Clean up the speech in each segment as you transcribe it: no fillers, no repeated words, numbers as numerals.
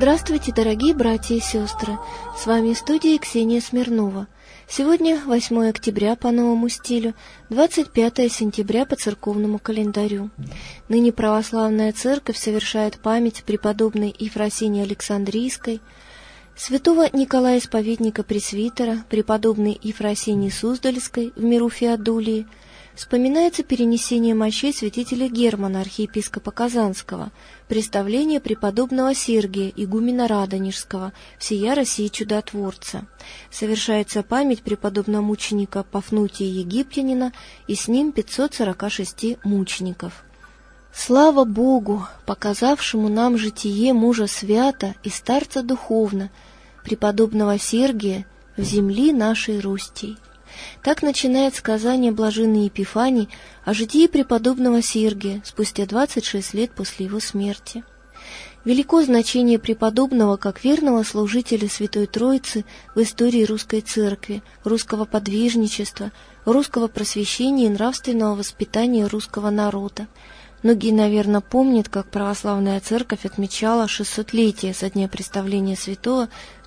Здравствуйте, дорогие братья и сестры! С вами в студии Ксения Смирнова. Сегодня 8 октября по новому стилю, 25 сентября по церковному календарю. Ныне православная церковь совершает память преподобной Ефросинии Александрийской, святого Николая Исповедника Пресвитера, преподобной Ефросинии Суздальской в миру Феодулии. Вспоминается перенесение мощей святителя Германа, архиепископа Казанского, представление преподобного Сергия, игумена Радонежского, всея России чудотворца. Совершается память преподобного мученика Пафнутия Египтянина и с ним 546 мучеников. Слава Богу, показавшему нам житие мужа свято и старца духовно, преподобного Сергия в земли нашей Рустей. Так начинает сказание блаженной Епифании о житии преподобного Сергия спустя 26 лет после его смерти. Велико значение преподобного как верного служителя Святой Троицы в истории русской церкви, русского подвижничества, русского просвещения и нравственного воспитания русского народа. Многие, наверное, помнят, как православная церковь отмечала 600-летие со дня представления святого в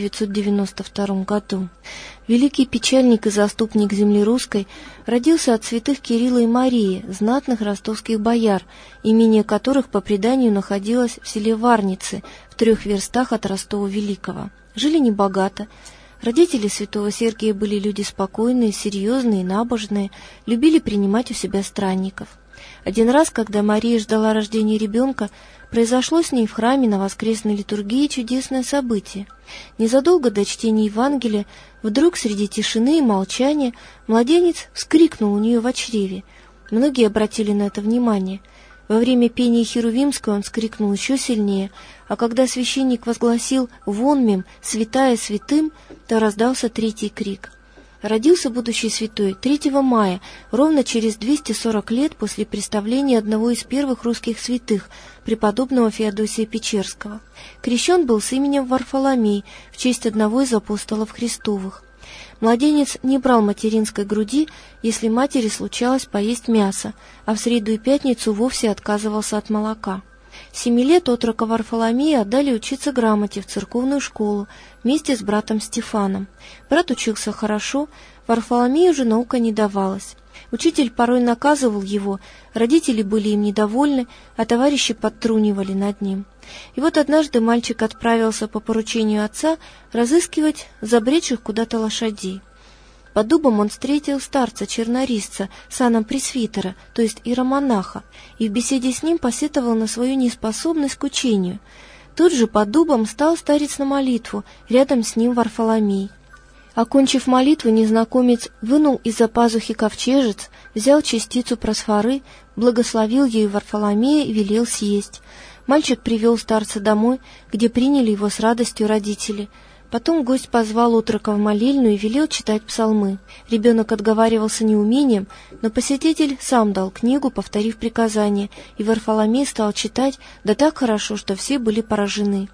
1992 году. Великий печальник и заступник земли русской родился от святых Кирилла и Марии, знатных ростовских бояр, имение которых по преданию находилось в селе Варницы, в 3 верстах от Ростова-Великого. Жили небогато. Родители святого Сергия были люди спокойные, серьезные, набожные, любили принимать у себя странников. Один раз, когда Мария ждала рождения ребенка, произошло с ней в храме на воскресной литургии чудесное событие. Незадолго до чтения Евангелия, вдруг среди тишины и молчания младенец вскрикнул у нее во чреве. Многие обратили на это внимание. Во время пения Херувимского он вскрикнул еще сильнее, а когда священник возгласил «Вон мем, святая святым», то раздался 3-й крик. Родился будущий святой 3 мая, ровно через 240 лет после представления одного из первых русских святых, преподобного Феодосия Печерского. Крещен был с именем Варфоломей в честь одного из апостолов Христовых. Младенец не брал материнской груди, если матери случалось поесть мясо, а в среду и пятницу вовсе отказывался от молока. 7 лет отрока Варфоломея отдали учиться грамоте в церковную школу вместе с братом Стефаном. Брат учился хорошо, Варфоломею же наука не давалась. Учитель порой наказывал его, родители были им недовольны, а товарищи подтрунивали над ним. И вот однажды мальчик отправился по поручению отца разыскивать забредших куда-то лошадей. Под дубом он встретил старца-чернорисца, саном пресвитера, то есть иеромонаха, и в беседе с ним посетовал на свою неспособность к учению. Тут же под дубом стал старец на молитву, рядом с ним Варфоломей. Окончив молитву, незнакомец вынул из-за пазухи ковчежец, взял частицу просфоры, благословил ею Варфоломея и велел съесть. Мальчик привел старца домой, где приняли его с радостью родители. Потом гость позвал отрока в молельную и велел читать псалмы. Ребенок отговаривался неумением, но посетитель сам дал книгу, повторив приказание, и Варфоломей стал читать, да так хорошо, что все были поражены.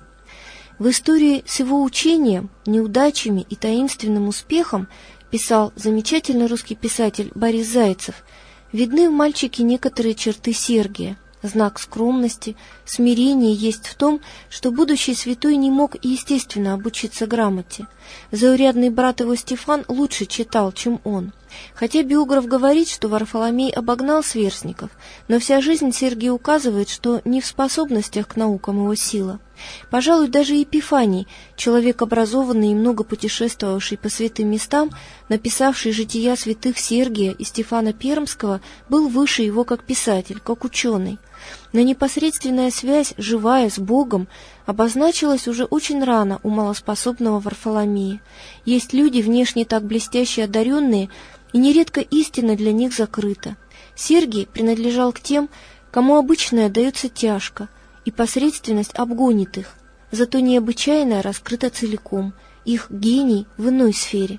В истории с его учением, неудачами и таинственным успехом, писал замечательный русский писатель Борис Зайцев, видны в мальчике некоторые черты Сергия. Знак скромности, смирения есть в том, что будущий святой не мог естественно обучиться грамоте. Заурядный брат его Стефан лучше читал, чем он. Хотя биограф говорит, что Варфоломей обогнал сверстников, но вся жизнь Сергия указывает, что не в способностях к наукам его сила. Пожалуй, даже Епифаний, человек образованный и много путешествовавший по святым местам, написавший жития святых Сергия и Стефана Пермского, был выше его как писатель, как ученый. Но непосредственная связь, живая, с Богом, обозначилась уже очень рано у малоспособного Варфоломея. Есть люди, внешне так блестяще одаренные, и нередко истина для них закрыта. Сергий принадлежал к тем, кому обычное дается тяжко, и посредственность обгонит их, зато необычайное раскрыто целиком, их гений в иной сфере.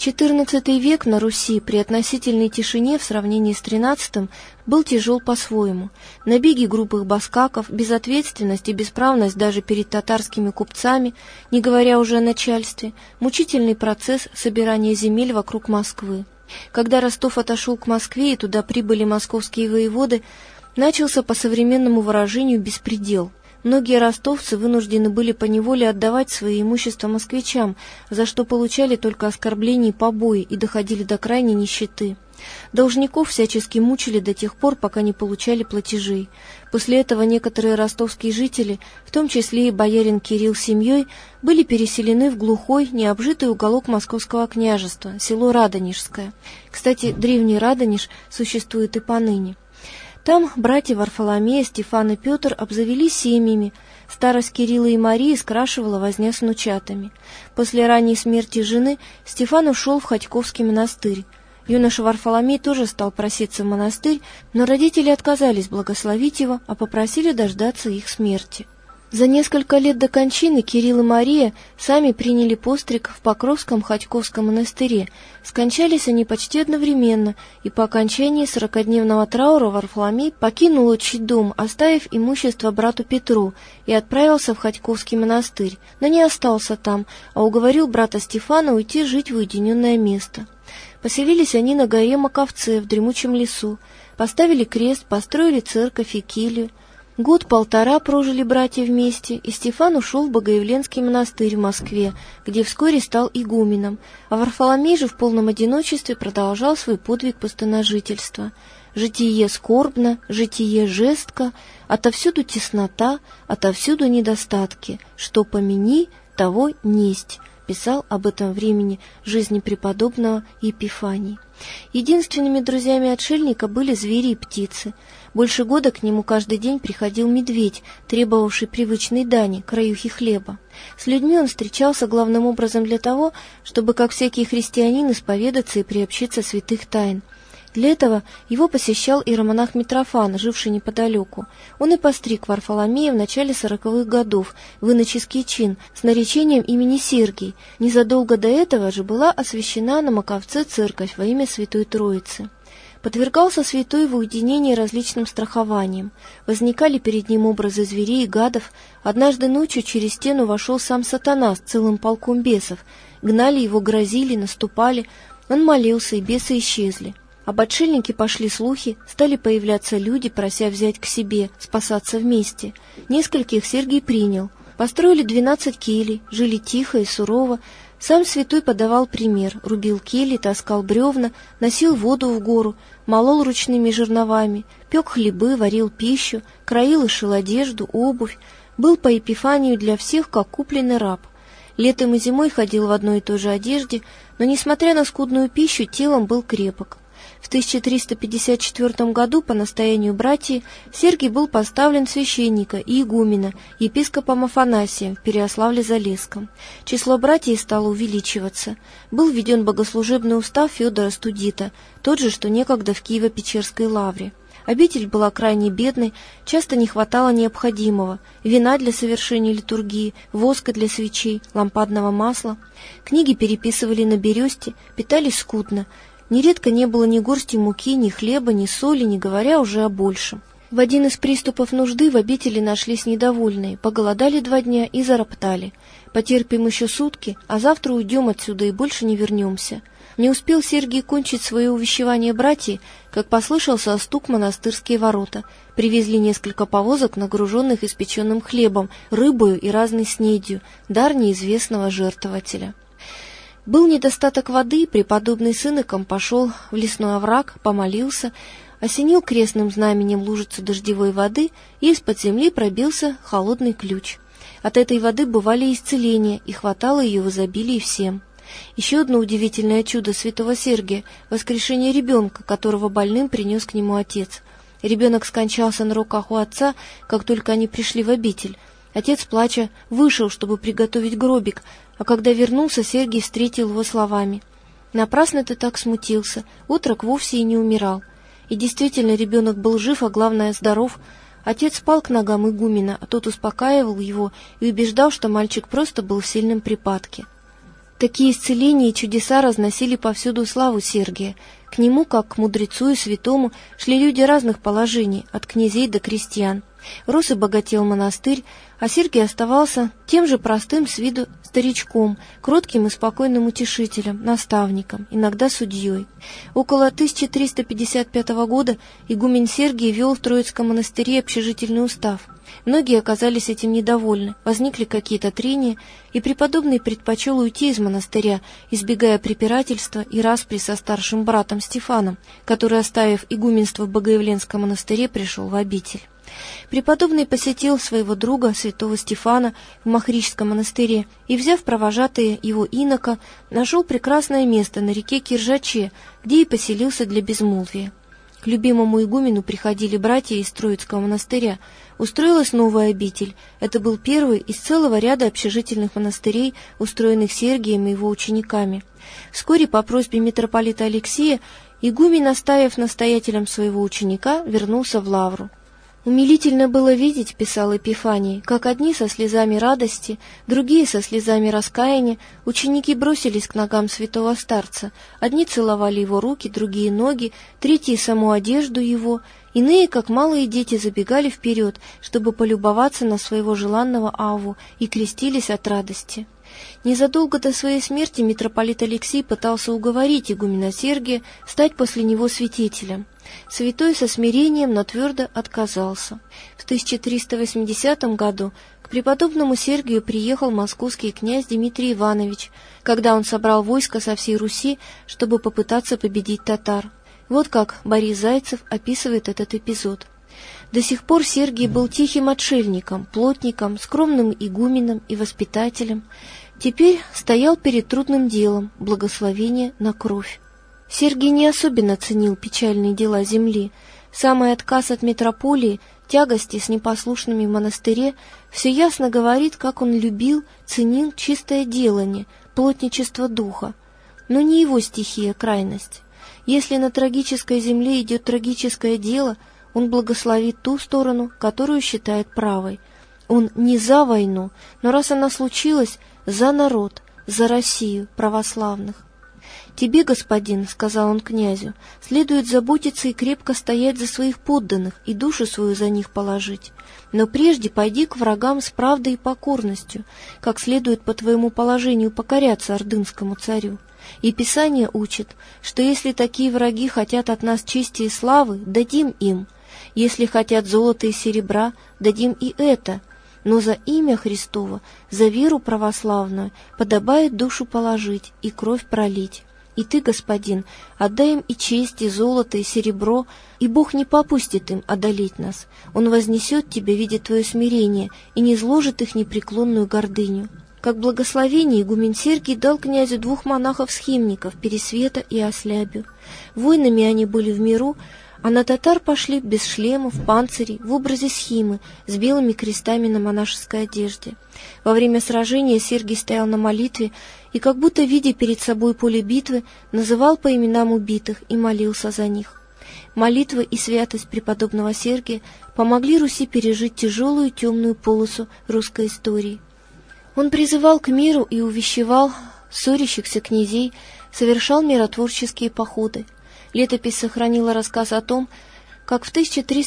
XIV век на Руси при относительной тишине в сравнении с XIII был тяжел по-своему. Набеги грубых баскаков, безответственность и бесправность даже перед татарскими купцами, не говоря уже о начальстве, мучительный процесс собирания земель вокруг Москвы. Когда Ростов отошел к Москве и туда прибыли московские воеводы, начался по современному выражению беспредел. Многие ростовцы вынуждены были поневоле отдавать свое имущество москвичам, за что получали только оскорбления и побои и доходили до крайней нищеты. Должников всячески мучили до тех пор, пока не получали платежей. После этого некоторые ростовские жители, в том числе и боярин Кирилл с семьей, были переселены в глухой, необжитый уголок Московского княжества, село Радонежское. Кстати, древний Радонеж существует и поныне. Там братья Варфоломея, Стефан и Петр обзавелись семьями. Старость Кирилла и Марии скрашивала возня с внучатами. После ранней смерти жены Стефан ушел в Ходьковский монастырь. Юноша Варфоломей тоже стал проситься в монастырь, но родители отказались благословить его, а попросили дождаться их смерти. За несколько лет до кончины Кирилл и Мария сами приняли постриг в Покровском Ходьковском монастыре. Скончались они почти одновременно, и по окончании 40-дневного траура Варфоломей покинул отчий дом, оставив имущество брату Петру, и отправился в Ходьковский монастырь, но не остался там, а уговорил брата Стефана уйти жить в уединенное место. Поселились они на горе Маковце в дремучем лесу, поставили крест, построили церковь и келью. Год-полтора прожили братья вместе, и Стефан ушел в Богоявленский монастырь в Москве, где вскоре стал игуменом, а Варфоломей же в полном одиночестве продолжал свой подвиг пустыножительства. «Житие скорбно, житие жестко, отовсюду теснота, отовсюду недостатки, что помяни, того несть», писал об этом времени жизни преподобного Епифаний. Единственными друзьями отшельника были звери и птицы. Больше года к нему каждый день приходил медведь, требовавший привычной дани, краюхи хлеба. С людьми он встречался главным образом для того, чтобы, как всякий христианин, исповедаться и приобщиться святых тайн. Для этого его посещал иеромонах Митрофан, живший неподалеку. Он и постриг Варфоломея в начале 40-х годов в иноческий чин с наречением имени Сергий. Незадолго до этого же была освящена на Маковце церковь во имя Святой Троицы. Подвергался святой в уединении различным страхованиям. Возникали перед ним образы зверей и гадов. Однажды ночью через стену вошел сам сатана с целым полком бесов. Гнали его, грозили, наступали. Он молился, и бесы исчезли. Об отшельнике пошли слухи, стали появляться люди, прося взять к себе, спасаться вместе. Нескольких Сергий принял. Построили 12 келий, жили тихо и сурово. Сам святой подавал пример, рубил кельи, таскал бревна, носил воду в гору, молол ручными жерновами, пек хлебы, варил пищу, краил и шил одежду, обувь. Был по Епифанию для всех, как купленный раб. Летом и зимой ходил в одной и той же одежде, но, несмотря на скудную пищу, телом был крепок. В 1354 году по настоянию братьев Сергий был поставлен священника и игумена епископом Афанасием в Переяславле-Залесском. Число братьев стало увеличиваться. Был введен богослужебный устав Федора Студита, тот же, что некогда в Киево-Печерской лавре. Обитель была крайне бедной, часто не хватало необходимого: вина для совершения литургии, воска для свечей, лампадного масла. Книги переписывали на бересте, питались скудно. Нередко не было ни горсти муки, ни хлеба, ни соли, не говоря уже о большем. В один из приступов нужды в обители нашлись недовольные, поголодали 2 дня и зароптали. Потерпим еще сутки, а завтра уйдем отсюда и больше не вернемся. Не успел Сергий кончить свое увещевание братьев, как послышался стук в монастырские ворота. Привезли несколько повозок, нагруженных испеченным хлебом, рыбою и разной снедью, дар неизвестного жертвователя. Был недостаток воды, преподобный с иноком пошел в лесной овраг, помолился, осенил крестным знаменем лужицу дождевой воды, и из-под земли пробился холодный ключ. От этой воды бывали исцеления, и хватало ее в изобилии всем. Еще одно удивительное чудо святого Сергия — воскрешение ребенка, которого больным принес к нему отец. Ребенок скончался на руках у отца, как только они пришли в обитель. Отец, плача, вышел, чтобы приготовить гробик, а когда вернулся, Сергий встретил его словами: «Напрасно ты так смутился, отрок вовсе и не умирал». И действительно, ребенок был жив, а главное, здоров. Отец спал к ногам игумена, а тот успокаивал его и убеждал, что мальчик просто был в сильном припадке. Такие исцеления и чудеса разносили повсюду славу Сергия. К нему, как к мудрецу и святому, шли люди разных положений, от князей до крестьян. Рос и богател монастырь, а Сергий оставался тем же простым с виду старичком, кротким и спокойным утешителем, наставником, иногда судьей. Около 1355 года игумен Сергий вел в Троицком монастыре общежительный устав. Многие оказались этим недовольны, возникли какие-то трения, и преподобный предпочел уйти из монастыря, избегая препирательства и распри со старшим братом Стефаном, который, оставив игуменство в Богоявленском монастыре, пришел в обитель. Преподобный посетил своего друга, святого Стефана, в Махрическом монастыре и, взяв провожатые его инока, нашел прекрасное место на реке Киржаче, где и поселился для безмолвия. К любимому игумену приходили братья из Троицкого монастыря. Устроилась новая обитель. Это был первый из целого ряда общежительных монастырей, устроенных Сергием и его учениками. Вскоре по просьбе митрополита Алексия игумен, оставив настоятелем своего ученика, вернулся в лавру. «Умилительно было видеть, — писал Епифаний, — как одни со слезами радости, другие со слезами раскаяния, ученики бросились к ногам святого старца, одни целовали его руки, другие ноги, третьи саму одежду его, иные, как малые дети, забегали вперед, чтобы полюбоваться на своего желанного Авву, и крестились от радости». Незадолго до своей смерти митрополит Алексий пытался уговорить игумена Сергия стать после него святителем. Святой со смирением, но твердо отказался. В 1380 году к преподобному Сергию приехал московский князь Дмитрий Иванович, когда он собрал войско со всей Руси, чтобы попытаться победить татар. Вот как Борис Зайцев описывает этот эпизод. До сих пор Сергий был тихим отшельником, плотником, скромным игуменом и воспитателем. Теперь стоял перед трудным делом — благословение на кровь. Сергий не особенно ценил печальные дела земли. Самый отказ от митрополии, тягости с непослушными в монастыре все ясно говорит, как он любил, ценил чистое делание, плотничество духа. Но не его стихия крайность. Если на трагической земле идет трагическое дело, он благословит ту сторону, которую считает правой. Он не за войну, но раз она случилась, за народ, за Россию православных. «Тебе, господин, — сказал он князю, — следует заботиться и крепко стоять за своих подданных и душу свою за них положить. Но прежде пойди к врагам с правдой и покорностью, как следует по твоему положению покоряться ордынскому царю. И Писание учит, что если такие враги хотят от нас чести и славы, дадим им. Если хотят золота и серебра, дадим и это. Но за имя Христово, за веру православную подобает душу положить и кровь пролить. И ты, господин, отдай им и честь, и золото, и серебро, и Бог не попустит им одолеть нас. Он вознесет тебя, видя твое смирение, и не зложит их непреклонную гордыню». Как благословение игумен Сергий дал князю 2 монахов-схимников, Пересвета и Ослябю. Воинами они были в миру, а на татар пошли без шлемов, панцирей, в образе схимы, с белыми крестами на монашеской одежде. Во время сражения Сергий стоял на молитве и, как будто видя перед собой поле битвы, называл по именам убитых и молился за них. Молитва и святость преподобного Сергия помогли Руси пережить тяжелую темную полосу русской истории. Он призывал к миру и увещевал ссорящихся князей, совершал миротворческие походы. Летопись сохранила рассказ о том, как в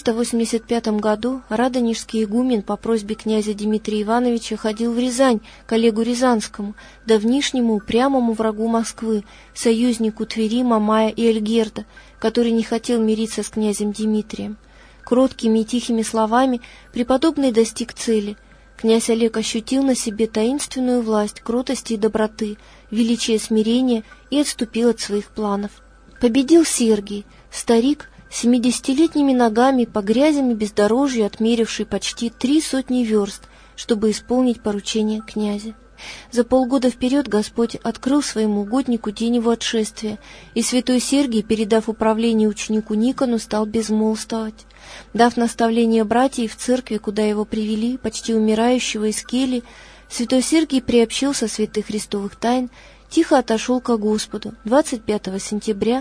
1385 году радонежский игумен по просьбе князя Дмитрия Ивановича ходил в Рязань к Олегу Рязанскому, давнишнему упрямому врагу Москвы, союзнику Твери, Мамая и Эльгерда, который не хотел мириться с князем Дмитрием. Кроткими и тихими словами преподобный достиг цели. Князь Олег ощутил на себе таинственную власть кротости и доброты, величие смирения и отступил от своих планов. Победил Сергий, старик, 70-летними ногами по грязям и бездорожью отмеривший почти 300 верст, чтобы исполнить поручение князя. За полгода вперед Господь открыл своему угоднику день его отшествия, и святой Сергий, передав управление ученику Никону, стал безмолвствовать. Дав наставление братьев в церкви, куда его привели, почти умирающего из кельи, святой Сергий приобщился святых христовых тайн, тихо отошел ко Господу 25 сентября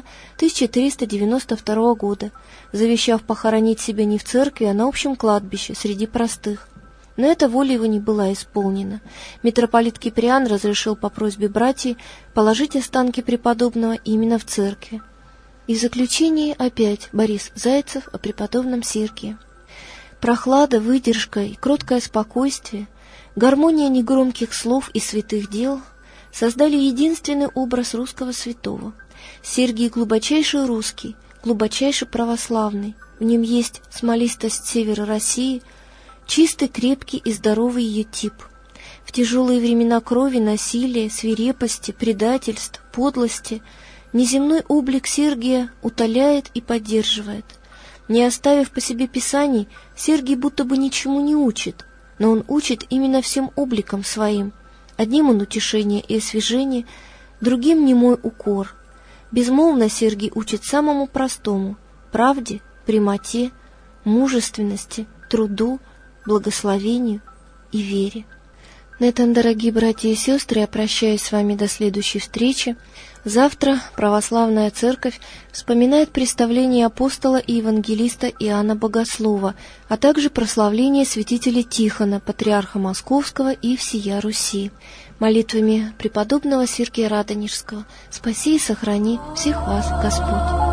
1392 года, завещав похоронить себя не в церкви, а на общем кладбище среди простых. Но эта воля его не была исполнена. Митрополит Киприан разрешил по просьбе братьев положить останки преподобного именно в церкви. И в заключение опять Борис Зайцев о преподобном Сергии. Прохлада, выдержка и кроткое спокойствие, гармония негромких слов и святых дел создали единственный образ русского святого. Сергий глубочайший русский, глубочайший православный. В нем есть смолистость севера России, чистый, крепкий и здоровый ее тип. В тяжелые времена крови, насилия, свирепости, предательств, подлости неземной облик Сергия утоляет и поддерживает. Не оставив по себе писаний, Сергий будто бы ничему не учит, но он учит именно всем обликом своим. Одним он утешение и освежение, другим немой укор. Безмолвно Сергий учит самому простому — правде, прямоте, мужественности, труду, благословению и вере. На этом, дорогие братья и сестры, я прощаюсь с вами до следующей встречи. Завтра Православная Церковь вспоминает представление апостола и евангелиста Иоанна Богослова, а также прославление святителя Тихона, патриарха Московского и всея Руси. Молитвами преподобного Сергия Радонежского спаси и сохрани всех вас Господь.